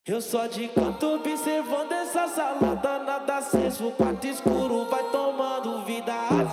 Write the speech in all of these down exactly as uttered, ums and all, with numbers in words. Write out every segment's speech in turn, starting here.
Eu só de canto observando essa salada, nada aceso, o quarto escuro vai tomando vida.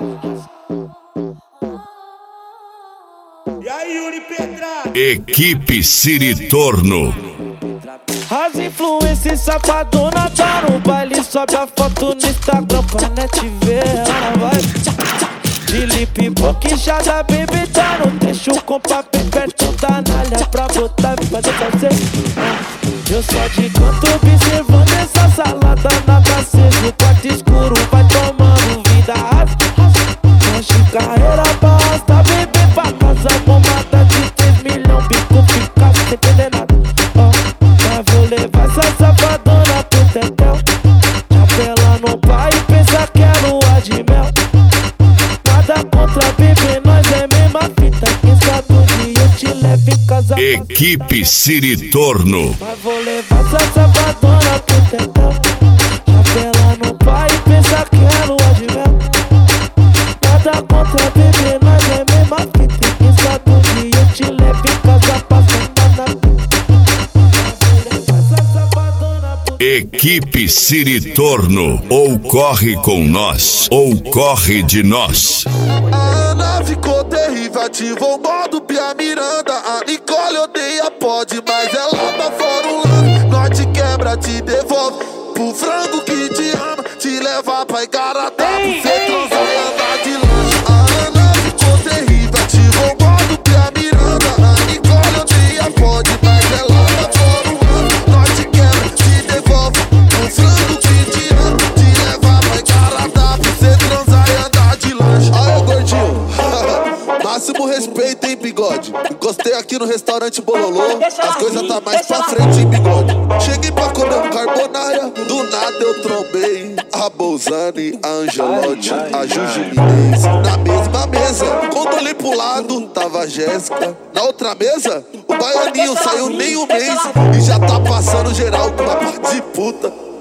E aí, Yuri Petralha? Equipe Siritorno. As influências safadona tá no baile, sobe a foto no Instagram pra net ver. Ela vai de lip boquejada, baby, tá no trecho com papel perto da nalha pra botar e fazer fazer. Eu só de canto observando essa salada, nada aceso, o quarto escuro vai tomando vida. Enche carreira pra arrastar, bebê pra casa, bomada de três milhões, bico fica sem entender nada. Mas vou levar essa safadona pro tetel, chapela no pai e pensa que é lua de mel. Nada contra bebê, nós é mesma fita, quem sabe um dia eu te levo em casa. Equipe Siritorno. Mas vou levar essa safadona pro tetel, chapela no pai e pensa que é lua de mel. Nada contra bebê, nós é mesma fita, quem sabe um dia eu te levo em casa pra sentar na pista. Equipe Siritorno. Ou corre com nós, ou corre de nós. A Ana ficou terrível, ativou o modo Pia Miranda. A Nicole odeia, pode, mas ela tá fora um lance. Nós te quebra, te devolve pro frango que te ama, te leva pra Igaratá, pra cê transar e andar de lanche. A Ana ficou terrível, ativou o modo Pia Miranda. A Nicole odeia, pode, mas ela tá fora um lance. Nós te quebra, te devolve pro frango que te ama, te leva pra Igaratá, pra cê transar e andar de lanche. Aí, gordinho, máximo respeito, hein, bigode. Encostei aqui no restaurante Bololô, as coisas tá mais pra frente, hein, bigode. Cheguei pra comer um carbonara, do nada eu trombei a Bolzani, a Angelotti, a Juju Minez. Na mesma mesa, quando olhei pro lado, tava a Jéssica. Na outra mesa, o baianinho saiu nem um mês e já tá passando geral com uma parte de puta.